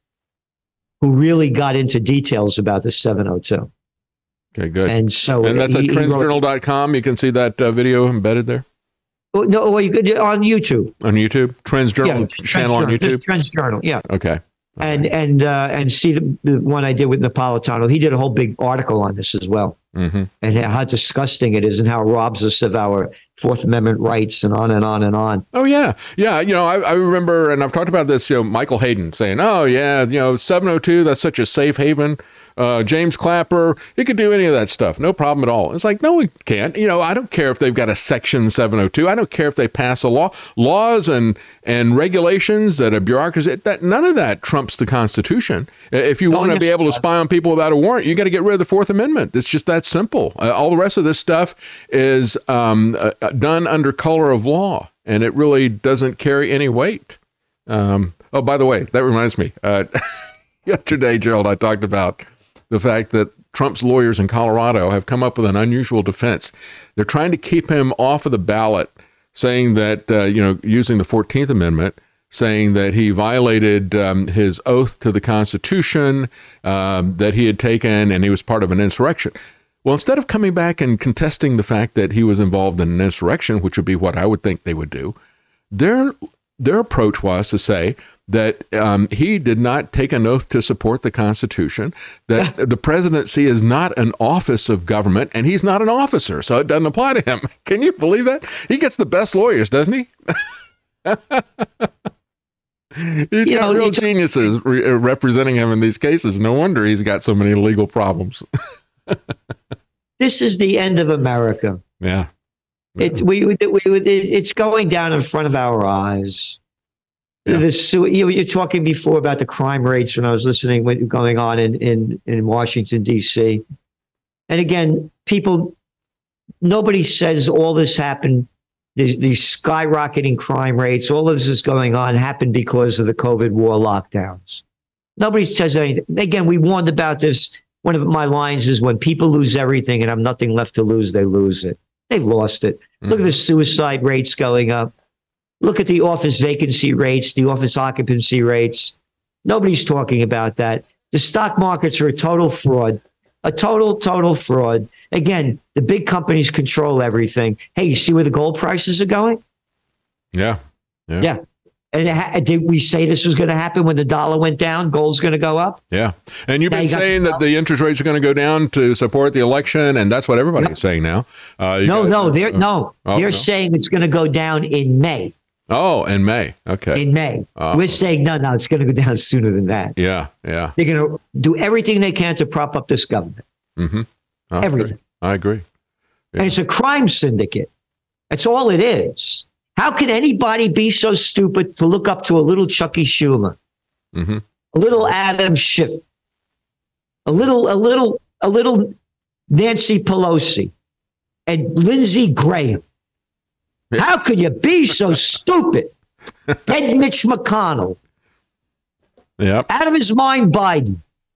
who really got into details about the seven oh two.
Okay, good.
And so,
and that's he, at trends journal dot com. You can see that uh, video embedded there.
Oh, no, well, you could on YouTube.
On YouTube, Trends Journal yeah, channel on YouTube.
Trends Journal, yeah.
Okay.
And and uh, and see the, the one I did with Napolitano. He did a whole big article on this as well,
mm-hmm.
and how disgusting it is, and how it robs us of our Fourth Amendment rights, and on and on and on.
Oh yeah, yeah. You know, I, I remember, and I've talked about this. You know, Michael Hayden saying, "Oh yeah, you know, seven oh two. That's such a safe haven." Uh, James Clapper, he could do any of that stuff, no problem at all. It's like, no, we can't. You know, I don't care if they've got a section seven oh two. I don't care if they pass a law, laws and and regulations that a bureaucracy. That none of that trumps the Constitution. If you want to be able to spy on people without a warrant, you got to get rid of the Fourth Amendment. It's just that simple. Uh, all the rest of this stuff is um, uh, done under color of law, and it really doesn't carry any weight. Um, oh, by the way, that reminds me. Uh, yesterday, Gerald, I talked about the fact that Trump's lawyers in Colorado have come up with an unusual defense. They're trying to keep him off of the ballot, saying that, uh, you know, using the fourteenth Amendment, saying that he violated um, his oath to the Constitution um, that he had taken, and he was part of an insurrection. Well, instead of coming back and contesting the fact that he was involved in an insurrection, which would be what I would think they would do, their their approach was to say that um, he did not take an oath to support the Constitution, that the presidency is not an office of government, and he's not an officer, so it doesn't apply to him. Can you believe that? He gets the best lawyers, doesn't he? He's you got know, real geniuses re- representing him in these cases. No wonder he's got so many legal problems.
This is the end of America.
Yeah.
It's we, we, we it's going down in front of our eyes. Yeah. This, you know, you're talking before about the crime rates when I was listening what going on in, in, in Washington, D C. And again, people, nobody says all this happened, these, these skyrocketing crime rates, all this is going on happened because of the COVID war lockdowns. Nobody says anything. Again, we warned about this. One of my lines is when people lose everything and have nothing left to lose, they lose it. They've lost it. Mm-hmm. Look at the suicide rates going up. Look at the office vacancy rates, the office occupancy rates. Nobody's talking about that. The stock markets are a total fraud, a total, total fraud. Again, the big companies control everything. Hey, you see where the gold prices are going?
Yeah. Yeah.
yeah. And ha- did we say this was going to happen when the dollar went down? Gold's going to go up?
Yeah. And you've now been you saying that the interest rates are going to go down to support the election, and that's what everybody's no. saying now. Uh,
no,
got,
no, they're, uh, no.
Oh,
they're
no.
saying it's going to go down in May.
Oh, in May. Okay.
In May.
Oh.
We're saying, no, no, it's going to go down sooner than that.
Yeah, yeah.
They're going to do everything they can to prop up this government.
Mm-hmm. Okay.
Everything.
I agree. Yeah.
And it's a crime syndicate. That's all it is. How can anybody be so stupid to look up to a little Chucky Schumer,
mm-hmm.
a little Adam Schiff, a little, a little, a little Nancy Pelosi, and Lindsey Graham? How could you be so stupid? Ed Mitch McConnell.
Yep.
Out of his mind, Biden.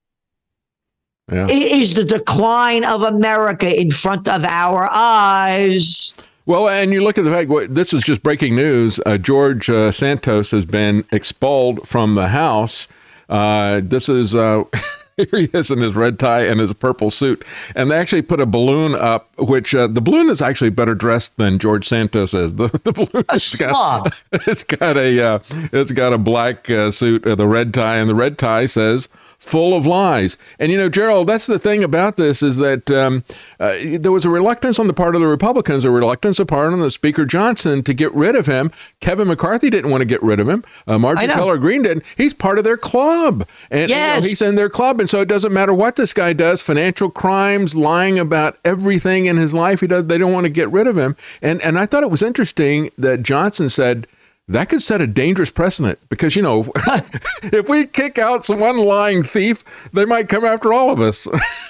Yeah.
It is the decline of America in front of our eyes.
Well, and you look at the fact, this is just breaking news. Uh, George uh, Santos has been expelled from the House. Uh, this is uh, Here he is in his red tie and his purple suit. And they actually put a balloon up, which uh, the balloon is actually better dressed than George Santos is. The, the balloon
A
has got, it's got a uh, it's got a black uh, suit, uh, the red tie, and the red tie says "full of lies." And you know, Gerald, that's the thing about this is that um, uh, there was a reluctance on the part of the Republicans, a reluctance on the part of the Speaker Johnson to get rid of him. Kevin McCarthy didn't want to get rid of him. Uh, Marjorie Taylor Greene didn't. He's part of their club, and
yes.
you know, he's in their club. And so it doesn't matter what this guy does, financial crimes, lying about everything in his life. He does. They don't want to get rid of him. And and I thought it was interesting that Johnson said that could set a dangerous precedent because, you know, if we kick out some one lying thief, they might come after all of us.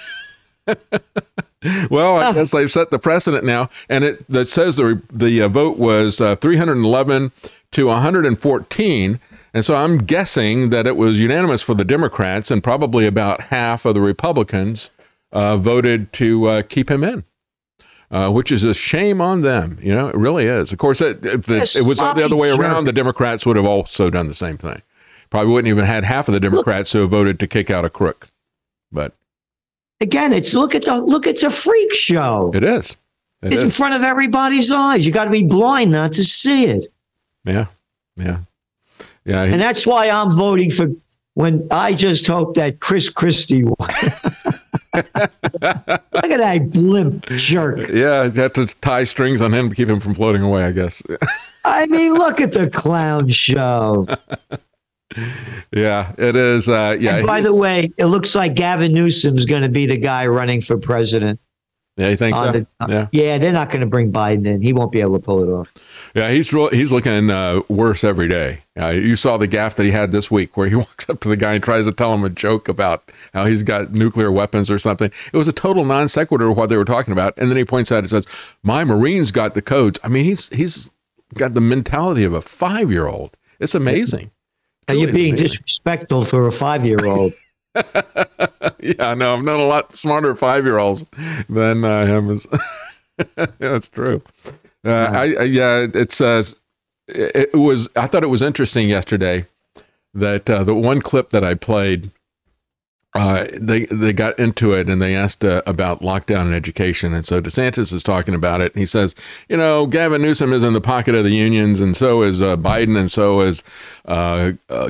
Well, I guess they've set the precedent now. And it that says the, the uh, vote was uh, three hundred eleven to one hundred fourteen. And so I'm guessing that it was unanimous for the Democrats, and probably about half of the Republicans uh, voted to uh, keep him in, uh, which is a shame on them. You know, it really is. Of course, it, if it, it was the other way around, the Democrats would have also done the same thing. Probably wouldn't even had half of the Democrats who have voted to kick out a crook. But
again, it's look at the look. It's a freak show.
It is. It
it's
is.
in front of everybody's eyes. You got to be blind not to see it.
Yeah. Yeah. Yeah,
and that's why I'm voting for. When I just hope that Chris Christie won. Look at that blimp jerk.
Yeah, you have to tie strings on him to keep him from floating away, I guess.
I mean, look at the clown show.
Yeah, it is. Uh, yeah.
And by the way, it looks like Gavin Newsom's going to be the guy running for president.
Yeah, you think so?
The,
yeah,
yeah, they're not going to bring Biden in. He won't be able to pull it off.
Yeah, he's real, he's looking uh, worse every day. Uh, you saw the gaffe that he had this week, where he walks up to the guy and tries to tell him a joke about how he's got nuclear weapons or something. It was a total non sequitur of what they were talking about, and then he points out and says, "My Marines got the codes." I mean, he's he's got the mentality of a five year old. It's amazing.
Are you being amazing. Disrespectful for a five year old?
Yeah, no, I've known a lot smarter five-year-olds than uh, him. Is yeah, that's true. Uh, yeah. I, I yeah, it says it, it was. I thought it was interesting yesterday that uh, the one clip that I played, uh, they they got into it and they asked uh, about lockdown and education, and so DeSantis is talking about it. And he says, you know, Gavin Newsom is in the pocket of the unions, and so is uh, Biden, and so is. Uh, uh,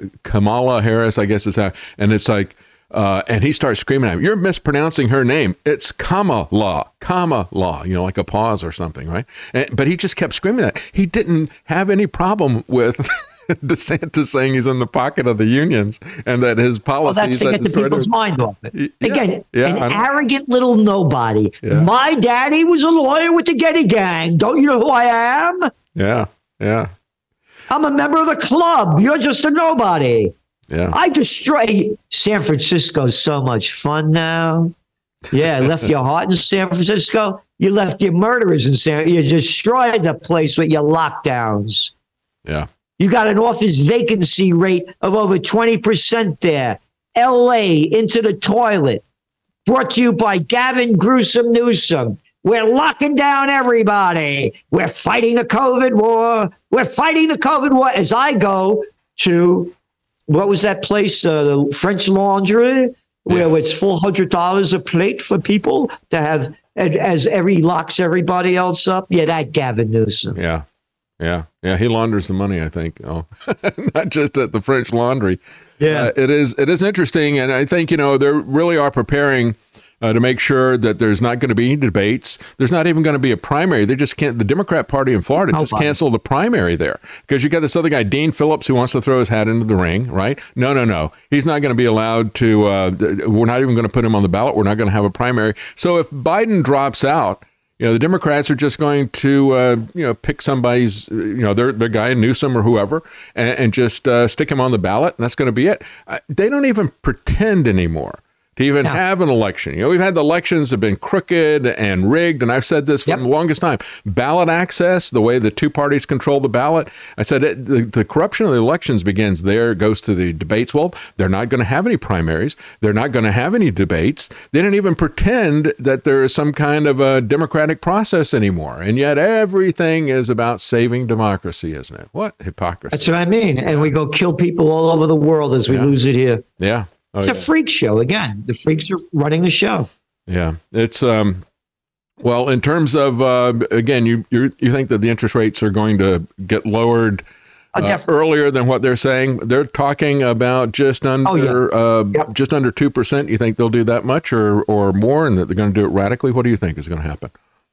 Kamala Harris, I guess is how, and it's like, uh, and he starts screaming at him, "You're mispronouncing her name. It's Kamala, Kamala," you know, like a pause or something, right? And, but he just kept screaming that. He didn't have any problem with DeSantis saying he's in the pocket of the unions and that his policies.
Well, that's to get the people's to, mind off it. Yeah, Again, yeah, an arrogant little nobody. Yeah. My daddy was a lawyer with the Getty Gang. Don't you know who I am?
Yeah, yeah.
I'm a member of the club. You're just a nobody.
Yeah.
I destroy San Francisco's so much fun now. Yeah, I left your heart in San Francisco. You left your murderers in San. You destroyed the place with your lockdowns.
Yeah.
You got an office vacancy rate of over twenty percent there. L A into the toilet. Brought to you by Gavin Gruesome Newsom. We're locking down everybody. We're fighting the COVID war. We're fighting the COVID war as I go to, what was that place? Uh, the French Laundry, where yeah. it's four hundred dollars a plate for people to have, as every locks everybody else up. Yeah, that Gavin Newsom.
Yeah, yeah, yeah. He launders the money, I think. Oh, not just at the French Laundry.
Yeah,
uh, it is. It is interesting. And I think, you know, they really are preparing Uh, to make sure that there's not going to be any debates. There's not even going to be a primary. They just can't. The Democrat Party in Florida just
Nobody.
canceled the primary there because you got this other guy, Dean Phillips, who wants to throw his hat into the ring, right? No, no, no. He's not going to be allowed to. Uh, we're not even going to put him on the ballot. We're not going to have a primary. So if Biden drops out, you know, the Democrats are just going to, uh, you know, pick somebody's, you know, their their guy, Newsom or whoever, and, and just uh, stick him on the ballot, and that's going to be it. Uh, they don't even pretend anymore to even no. have an election. You know, we've had the elections have been crooked and rigged, and I've said this for yep. the longest time. Ballot access, the way the two parties control the ballot, I said it, the, the corruption of the elections begins there, goes to the debates. Well, they're not going to have any primaries. They're not going to have any debates. They didn't even pretend that there is some kind of a democratic process anymore, and yet everything is about saving democracy, isn't it? What hypocrisy.
That's what I mean. And we go kill people all over the world as we
yeah.
lose it here.
Yeah. Oh,
it's
yeah.
a freak show. Again, the freaks are running the show.
Yeah, it's um, well, in terms of uh, again, you you you think that the interest rates are going to get lowered uh, earlier than what they're saying? They're talking about just under
oh, yeah.
uh,
yep.
just under two percent. You think they'll do that much or or more, and that they're going to do it radically? What do you think is going to happen?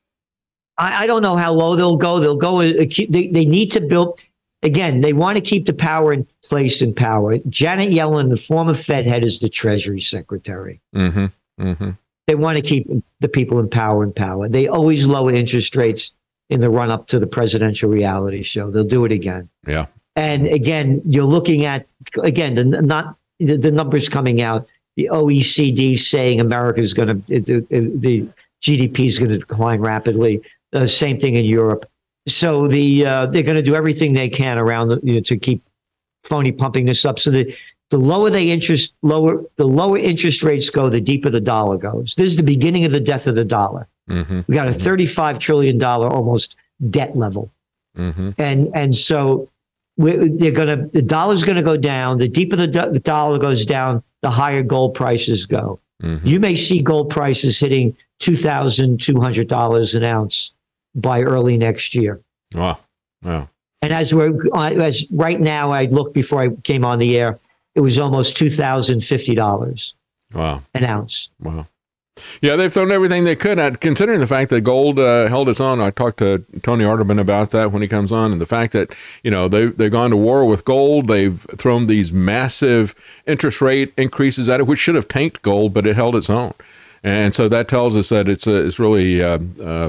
I, I don't know how low they'll go. They'll go. Uh, they they need to build. Again, they want to keep the power in place in power. Janet Yellen, the former Fed head, is the Treasury Secretary.
Mm-hmm. Mm-hmm.
They want to keep the people in power in power. They always lower interest rates in the run up to the presidential reality show. They'll do it again.
Yeah.
And again, you're looking at, again, the not the, the numbers coming out. The O E C D saying America is going to, the, the G D P is going to decline rapidly. Uh, same thing in Europe. So the uh, they're going to do everything they can around the, you know, to keep phony pumping this up. So the the lower they interest, lower the lower interest rates go, the deeper the dollar goes. This is the beginning of the death of the dollar.
Mm-hmm.
We got a thirty-five trillion dollars almost debt level,
mm-hmm.
and and so we're, they're going to the dollar's going to go down. The deeper the, do, the dollar goes down, the higher gold prices go.
Mm-hmm.
You may see gold prices hitting two thousand two hundred dollars an ounce by early next year.
Wow. Wow.
And as we're as right now, I looked before I came on the air, it was almost two thousand fifty dollars.
Wow.
An ounce.
Wow. Yeah, they've thrown everything they could at, considering the fact that gold uh, held its own. I talked to Tony Arterburn about that when he comes on, and the fact that, you know, they've, they've gone to war with gold. They've thrown these massive interest rate increases at it, which should have tanked gold, but it held its own. And so that tells us that it's, a, it's really uh, uh,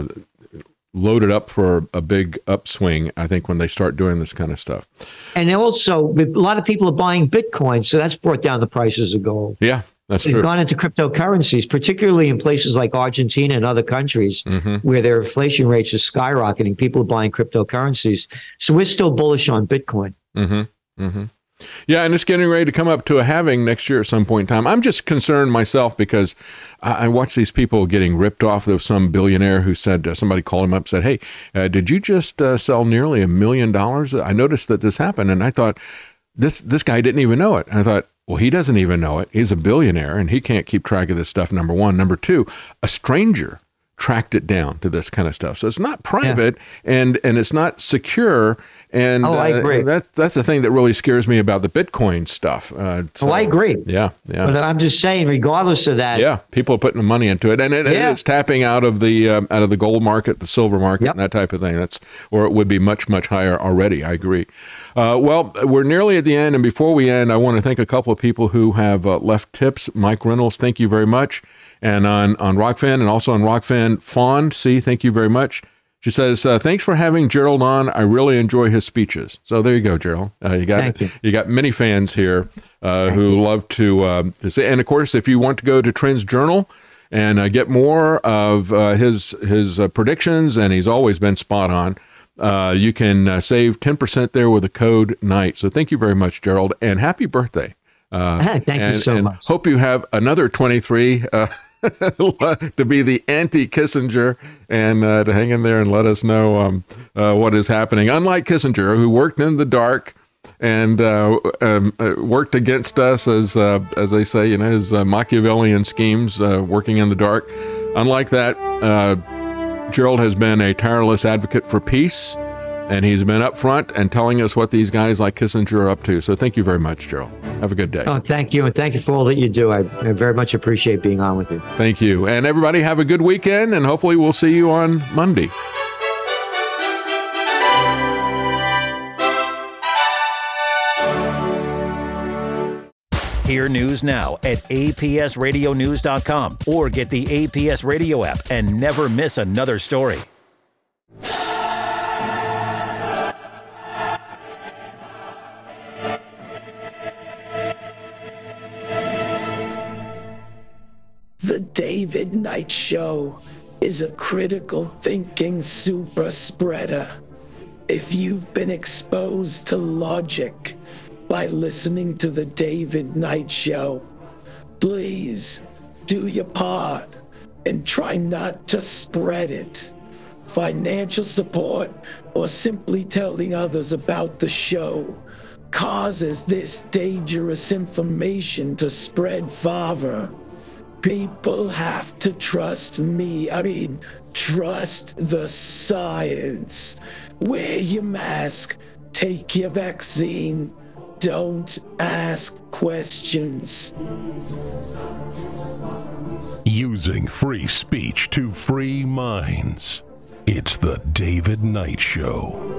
loaded up for a big upswing, I think, when they start doing this kind of stuff.
And also, a lot of people are buying Bitcoin, so that's brought down the prices of gold.
Yeah. That's
They've
true.
gone into cryptocurrencies, particularly in places like Argentina and other countries
mm-hmm.
where their inflation rates are skyrocketing. People are buying cryptocurrencies. So we're still bullish on Bitcoin.
Mm-hmm. Mm-hmm. Yeah, and it's getting ready to come up to a halving next year at some point in time. I'm just concerned myself because I, I watch these people getting ripped off. There was some billionaire who said, uh, somebody called him up and said, hey, uh, did you just uh, sell nearly a million dollars? I noticed that this happened. And I thought, this this guy didn't even know it. And I thought, well, he doesn't even know it. He's a billionaire and he can't keep track of this stuff, number one. Number two, a stranger tracked it down to this kind of stuff. So it's not private yeah. and, and it's not secure. And,
oh, I agree.
Uh, that's, that's the thing that really scares me about the Bitcoin stuff. Uh, so,
oh, I agree.
Yeah, yeah.
But I'm just saying, regardless of that.
Yeah, people are putting money into it. And it,
yeah.
it's tapping out of the um, out of the gold market, the silver market,
yep.
and that type of thing. That's or it would be much, much higher already. I agree. Uh, well, we're nearly at the end. And before we end, I want to thank a couple of people who have uh, left tips. Mike Reynolds, thank you very much. And on, on Rockfin and also on Rockfin, Fawn C, thank you very much. She says, uh, thanks for having Gerald on. I really enjoy his speeches. So there you go, Gerald. Uh, you got you. you got many fans here uh, who you. love to, uh, to say. And of course, if you want to go to Trends Journal and uh, get more of uh, his his uh, predictions, and he's always been spot on, uh, you can uh, save ten percent there with the code NIGHT. So thank you very much, Gerald, and happy birthday.
Uh, Thank
and,
you so
and
much.
Hope you have another twenty-three uh, to be the anti-Kissinger and uh, to hang in there and let us know um, uh, what is happening. Unlike Kissinger, who worked in the dark and uh, um, uh, worked against us, as uh, as they say, you know, his uh, Machiavellian schemes, uh, working in the dark. Unlike that, uh, Gerald has been a tireless advocate for peace. And he's been up front and telling us what these guys like Kissinger are up to. So thank you very much, Gerald. Have a good day.
Oh, thank you. And thank you for all that you do. I, I very much appreciate being on with you.
Thank you. And everybody have a good weekend. And hopefully we'll see you on Monday.
Hear news now at A P S radio news dot com or get the A P S Radio app and never miss another story.
The David Knight Show is a critical thinking super spreader. If you've been exposed to logic by listening to the David Knight Show, please do your part and try not to spread it. Financial support or simply telling others about the show causes this dangerous information to spread farther. People have to trust me. I mean, trust the science. Wear your mask. Take your vaccine. Don't ask questions.
Using free speech to free minds. It's the David Knight Show.